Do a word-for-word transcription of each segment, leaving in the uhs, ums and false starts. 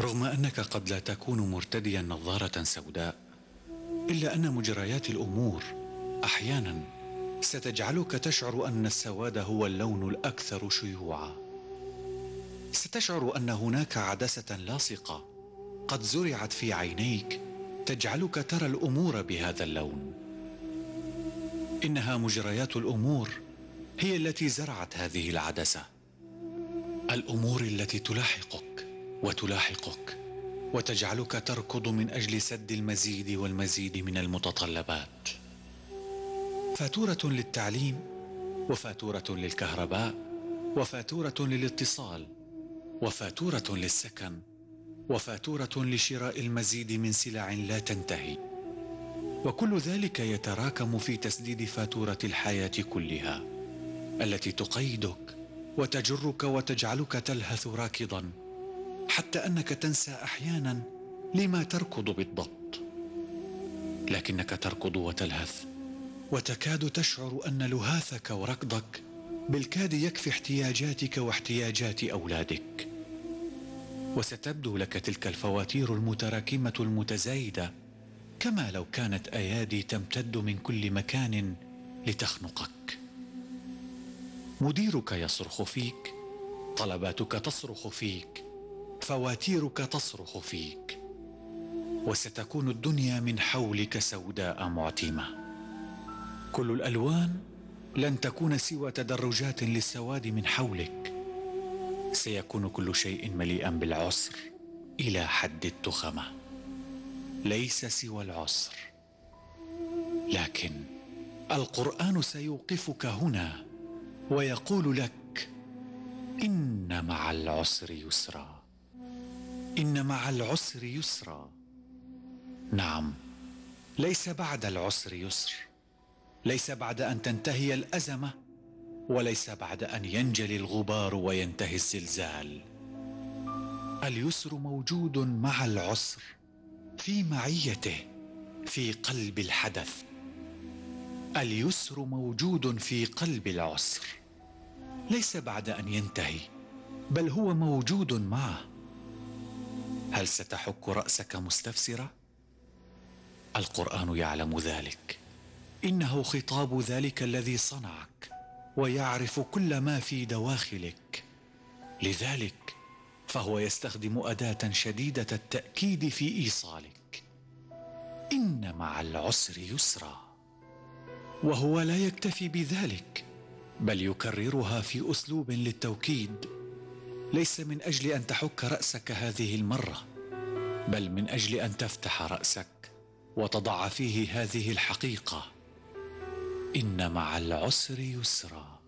رغم أنك قد لا تكون مرتديا نظارة سوداء، إلا أن مجريات الأمور أحيانا ستجعلك تشعر أن السواد هو اللون الأكثر شيوعا. ستشعر أن هناك عدسة لاصقة قد زرعت في عينيك تجعلك ترى الأمور بهذا اللون. إنها مجريات الأمور هي التي زرعت هذه العدسة، الأمور التي تلاحقك وتلاحقك وتجعلك تركض من أجل سد المزيد والمزيد من المتطلبات. فاتورة للتعليم، وفاتورة للكهرباء، وفاتورة للاتصال، وفاتورة للسكن، وفاتورة لشراء المزيد من سلع لا تنتهي، وكل ذلك يتراكم في تسديد فاتورة الحياة كلها التي تقيدك وتجرك وتجعلك تلهث راكضا، حتى أنك تنسى أحيانا لما تركض بالضبط. لكنك تركض وتلهث وتكاد تشعر أن لهاثك وركضك بالكاد يكفي احتياجاتك واحتياجات أولادك، وستبدو لك تلك الفواتير المتراكمة المتزايدة كما لو كانت أيادي تمتد من كل مكان لتخنقك. مديرك يصرخ فيك، طلباتك تصرخ فيك، فواتيرك تصرخ فيك، وستكون الدنيا من حولك سوداء معتمة. كل الألوان لن تكون سوى تدرجات للسواد من حولك. سيكون كل شيء مليئا بالعسر إلى حد التخمة، ليس سوى العسر. لكن القرآن سيوقفك هنا ويقول لك: إن مع العسر يسرا، إن مع العسر يسرا. نعم، ليس بعد العسر يسر، ليس بعد أن تنتهي الأزمة، وليس بعد أن ينجلي الغبار وينتهي الزلزال. اليسر موجود مع العسر، في معيته، في قلب الحدث. اليسر موجود في قلب العسر، ليس بعد أن ينتهي، بل هو موجود معه. هل ستحك رأسك مستفسرة؟ القرآن يعلم ذلك، إنه خطاب ذلك الذي صنعك ويعرف كل ما في دواخلك. لذلك فهو يستخدم أداة شديدة التأكيد في إيصالك: إن مع العسر يسرا. وهو لا يكتفي بذلك، بل يكررها في أسلوب للتوكيد، ليس من أجل أن تحك رأسك هذه المرة، بل من أجل أن تفتح رأسك وتضع فيه هذه الحقيقة: إن مع العسر يسرا.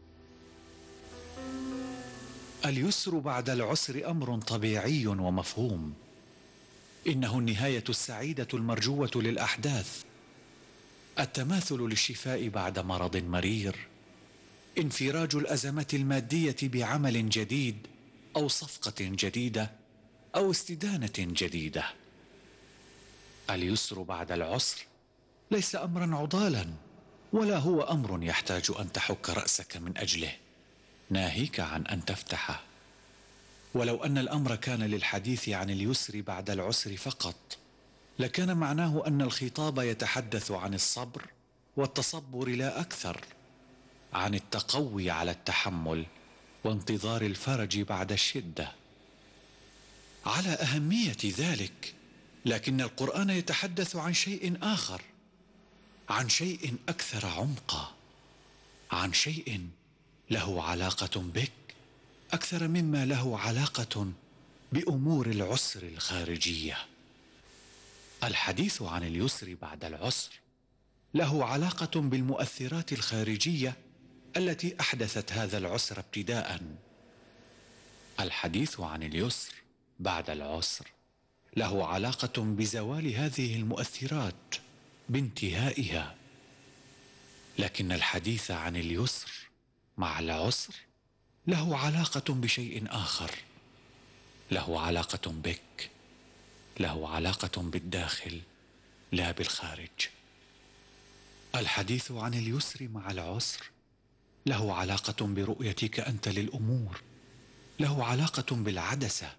اليسر بعد العسر أمر طبيعي ومفهوم، إنه النهاية السعيدة المرجوة للأحداث، التماثل للشفاء بعد مرض مرير، انفراج الأزمات المادية بعمل جديد أو صفقة جديدة أو استدانة جديدة. اليسر بعد العسر ليس أمرا عضالا، ولا هو أمر يحتاج أن تحك رأسك من أجله، ناهيك عن أن تفتحه. ولو أن الأمر كان للحديث عن اليسر بعد العسر فقط، لكان معناه أن الخطاب يتحدث عن الصبر والتصبر لا أكثر، عن التقوي على التحمل وانتظار الفرج بعد الشدة. على أهمية ذلك، لكن القرآن يتحدث عن شيء آخر، عن شيء أكثر عمقا، عن شيء له علاقة بك أكثر مما له علاقة بأمور العسر الخارجية. الحديث عن اليسر بعد العسر له علاقة بالمؤثرات الخارجية التي أحدثت هذا العسر ابتداء. الحديث عن اليسر بعد العسر له علاقة بزوال هذه المؤثرات، بانتهائها. لكن الحديث عن اليسر مع العسر له علاقة بشيء آخر، له علاقة بك، له علاقة بالداخل لا بالخارج. الحديث عن اليسر مع العسر له علاقة برؤيتك أنت للأمور، له علاقة بالعدسة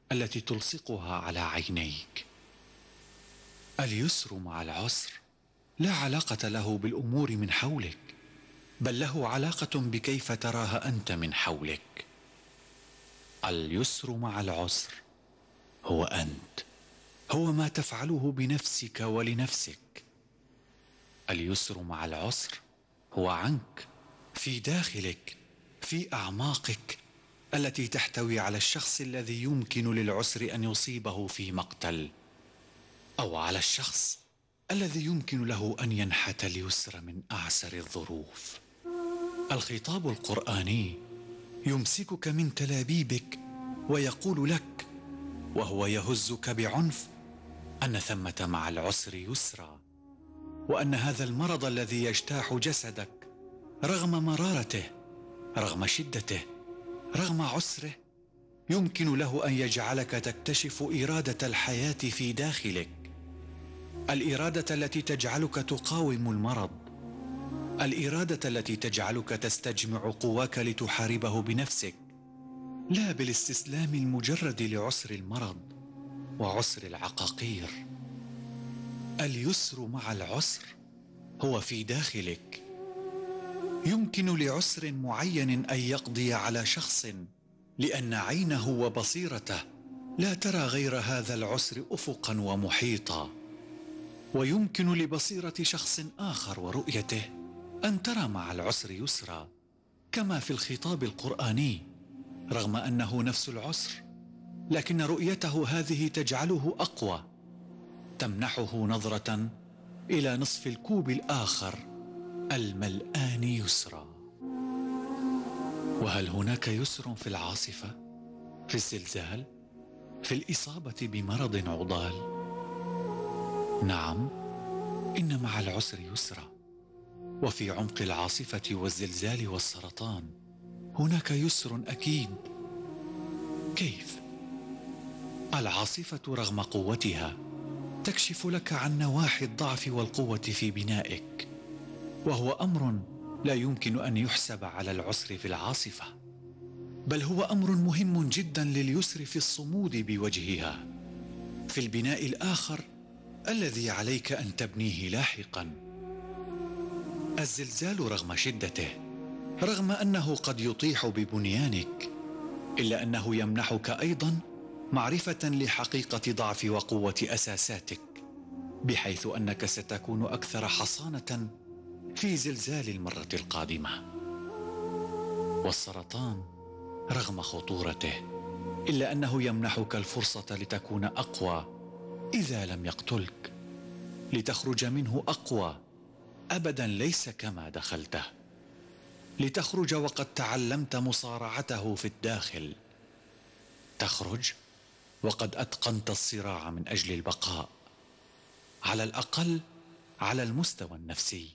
التي تلصقها على عينيك. اليسر مع العسر لا علاقة له بالأمور من حولك، بل له علاقة بكيف تراها أنت من حولك. اليسر مع العسر هو أنت، هو ما تفعله بنفسك ولنفسك. اليسر مع العسر هو عنك، في داخلك، في أعماقك التي تحتوي على الشخص الذي يمكن للعسر أن يصيبه في مقتل، أو على الشخص الذي يمكن له أن ينحت اليسر من أعسر الظروف. الخطاب القرآني يمسكك من تلابيبك ويقول لك وهو يهزك بعنف أن ثمة مع العسر يسرا، وأن هذا المرض الذي يجتاح جسدك رغم مرارته، رغم شدته، رغم عسره، يمكن له أن يجعلك تكتشف إرادة الحياة في داخلك، الإرادة التي تجعلك تقاوم المرض، الإرادة التي تجعلك تستجمع قواك لتحاربه بنفسك، لا بالاستسلام المجرد لعسر المرض وعسر العقاقير. اليسر مع العسر هو في داخلك. يمكن لعسر معين أن يقضي على شخص لأن عينه وبصيرته لا ترى غير هذا العسر أفقا ومحيطا، ويمكن لبصيرة شخص آخر ورؤيته أن ترى مع العسر يسرا، كما في الخطاب القرآني، رغم أنه نفس العسر، لكن رؤيته هذه تجعله أقوى، تمنحه نظرة إلى نصف الكوب الآخر الملآن يسرا. وهل هناك يسر في العاصفة، في الزلزال، في الإصابة بمرض عضال؟ نعم، إن مع العسر يسرا. وفي عمق العاصفة والزلزال والسرطان هناك يسر أكيد. كيف؟ العاصفة رغم قوتها تكشف لك عن نواحي الضعف والقوة في بنائك، وهو أمر لا يمكن أن يحسب على العسر في العاصفة، بل هو أمر مهم جدا لليسر في الصمود بوجهها، في البناء الآخر الذي عليك أن تبنيه لاحقا. الزلزال رغم شدته، رغم أنه قد يطيح ببنيانك، إلا أنه يمنحك أيضا معرفة لحقيقة ضعف وقوة أساساتك، بحيث أنك ستكون أكثر حصانة في زلزال المرة القادمة. والسرطان رغم خطورته، إلا أنه يمنحك الفرصة لتكون أقوى إذا لم يقتلك، لتخرج منه أقوى أبدا ليس كما دخلته، لتخرج وقد تعلمت مصارعته في الداخل، تخرج وقد أتقنت الصراع من أجل البقاء، على الأقل على المستوى النفسي.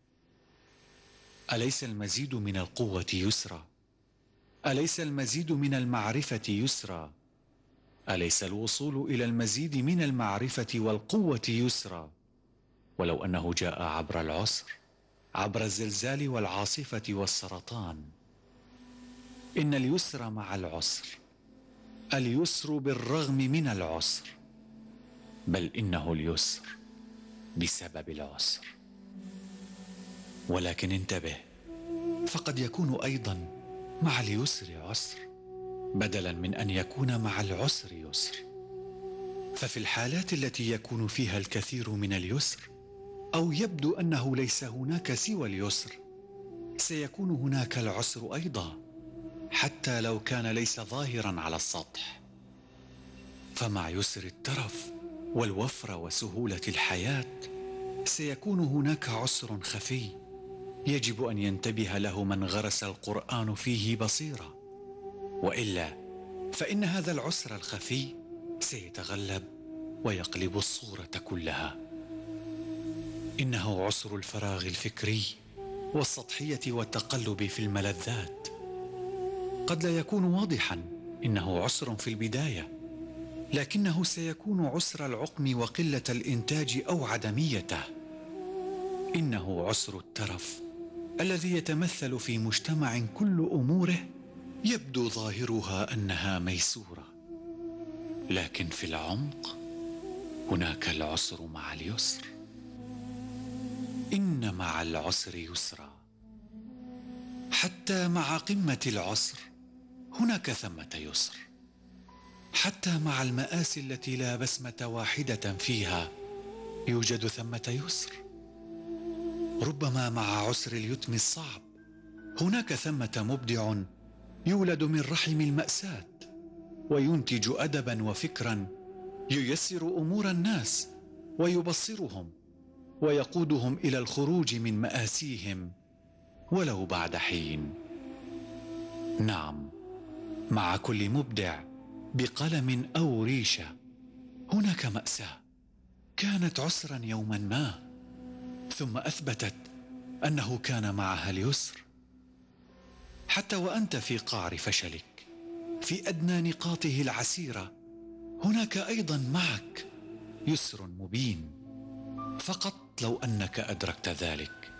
أليس المزيد من القوة يسرا؟ أليس المزيد من المعرفة يسرا؟ أليس الوصول إلى المزيد من المعرفة والقوة يسرا؟ ولو أنه جاء عبر العسر، عبر الزلزال والعاصفة والسرطان. إن اليسر مع العسر، اليسر بالرغم من العسر، بل إنه اليسر بسبب العسر. ولكن انتبه، فقد يكون أيضا مع اليسر عسر بدلا من أن يكون مع العسر يسر. ففي الحالات التي يكون فيها الكثير من اليسر، أو يبدو أنه ليس هناك سوى اليسر، سيكون هناك العسر أيضا، حتى لو كان ليس ظاهرا على السطح. فمع يسر الترف والوفرة وسهولة الحياة سيكون هناك عسر خفي يجب أن ينتبه له من غرس القرآن فيه بصيرة، وإلا فإن هذا العسر الخفي سيتغلب ويقلب الصورة كلها. إنه عسر الفراغ الفكري والسطحية والتقلب في الملذات. قد لا يكون واضحا إنه عسر في البداية، لكنه سيكون عسر العقم وقلة الإنتاج أو عدميته. إنه عسر الترف الذي يتمثل في مجتمع كل أموره يبدو ظاهرها أنها ميسورة، لكن في العمق هناك العسر مع اليسر. إن مع العسر يسرا. حتى مع قمة العسر هناك ثمة يسر. حتى مع المآسي التي لا بسمة واحدة فيها يوجد ثمة يسر. ربما مع عسر اليتم الصعب هناك ثمة مبدع يولد من رحم المأساة وينتج أدبا وفكرا ييسر أمور الناس ويبصرهم ويقودهم إلى الخروج من مآسيهم ولو بعد حين. نعم، مع كل مبدع بقلم أو ريشة هناك مأساة كانت عسرا يوما ما، ثم أثبتت أنه كان معها اليسر. حتى وأنت في قعر فشلك، في أدنى نقاطه العسيرة، هناك أيضا معك يسر مبين، فقط لو أنك أدركت ذلك.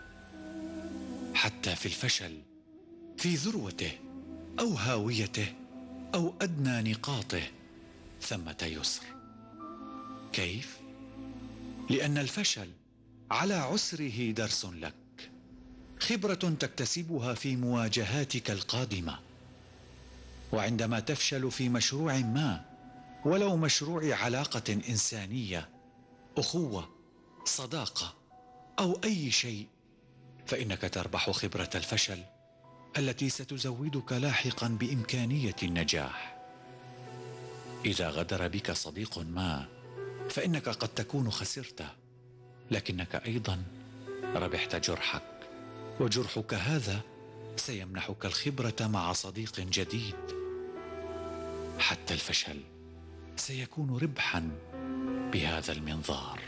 حتى في الفشل، في ذروته أو هاويته أو أدنى نقاطه، ثمة يسر. كيف؟ لأن الفشل على عسره درس لك، خبرة تكتسبها في مواجهاتك القادمة. وعندما تفشل في مشروع ما، ولو مشروع علاقة إنسانية، أخوة، صداقة أو أي شيء، فإنك تربح خبرة الفشل التي ستزودك لاحقا بإمكانية النجاح. إذا غدر بك صديق ما، فإنك قد تكون خسرته، لكنك أيضا ربحت جرحك، وجرحك هذا سيمنحك الخبرة مع صديق جديد. حتى الفشل سيكون ربحا بهذا المنظار.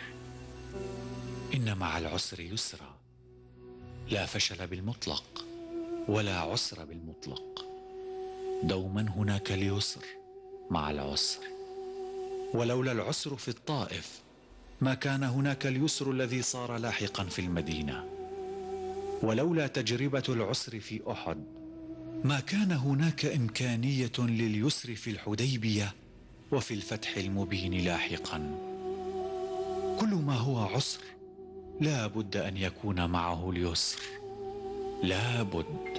إن مع العسر يسرا. لا فشل بالمطلق ولا عسر بالمطلق، دوما هناك اليسر مع العسر. ولولا العسر في الطائف ما كان هناك اليسر الذي صار لاحقا في المدينة. ولولا تجربة العسر في أحد ما كان هناك إمكانية لليسر في الحديبية وفي الفتح المبين لاحقا. كل ما هو عسر لا بد أن يكون معه اليسر، لا بد.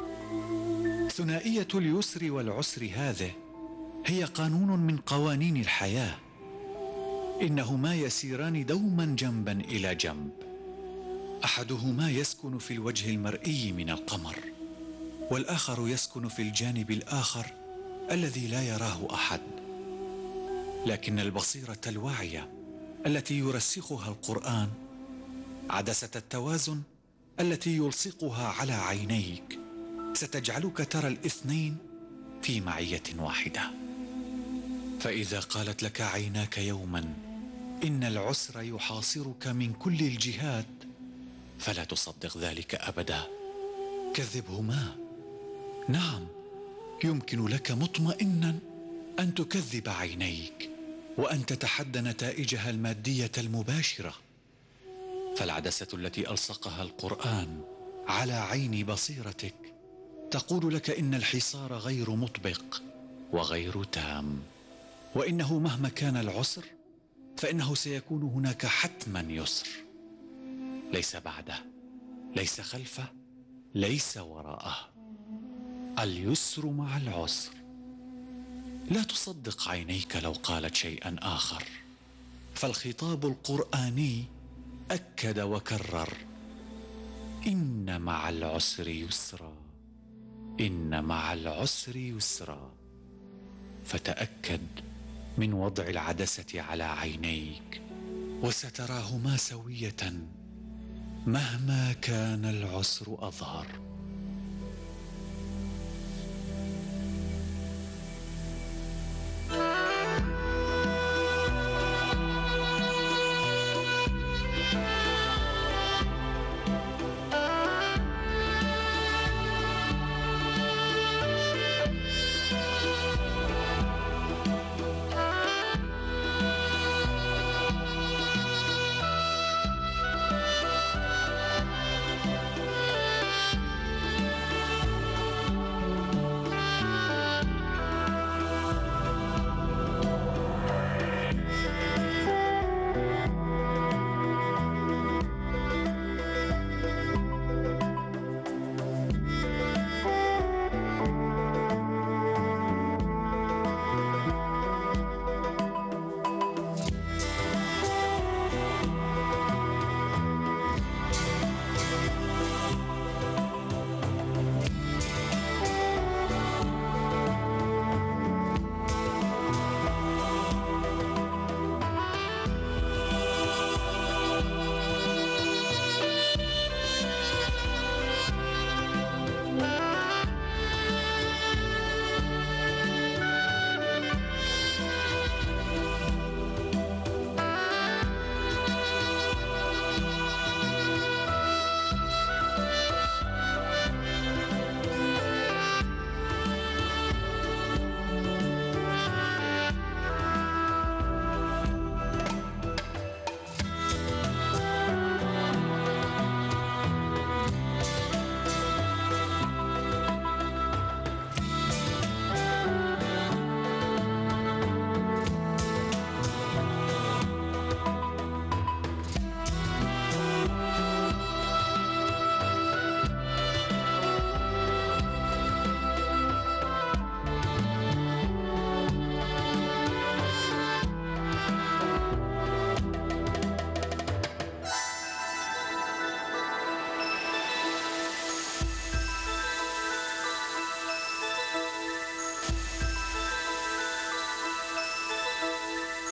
ثنائية اليسر والعسر هذه هي قانون من قوانين الحياة. إنهما يسيران دوما جنبا إلى جنب. أحدهما يسكن في الوجه المرئي من القمر، والآخر يسكن في الجانب الآخر الذي لا يراه أحد. لكن البصيرة الواعية التي يرسخها القرآن، عدسة التوازن التي يلصقها على عينيك، ستجعلك ترى الاثنين في معية واحدة. فإذا قالت لك عيناك يوما إن العسر يحاصرك من كل الجهات، فلا تصدق ذلك أبدا، كذبهما. نعم، يمكن لك مطمئنا أن تكذب عينيك وأن تتحدى نتائجها المادية المباشرة. فالعدسة التي ألصقها القرآن على عين بصيرتك تقول لك إن الحصار غير مطبق وغير تام، وإنه مهما كان العسر فإنه سيكون هناك حتما يسر، ليس بعده، ليس خلفه، ليس وراءه. اليسر مع العسر. لا تصدق عينيك لو قالت شيئا آخر، فالخطاب القرآني أكد وكرر: إن مع العسر يسرا، إن مع العسر يسرا. فتأكد من وضع العدسة على عينيك وستراهما سوية مهما كان العسر أظهر.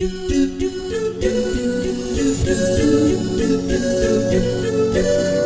Thank you.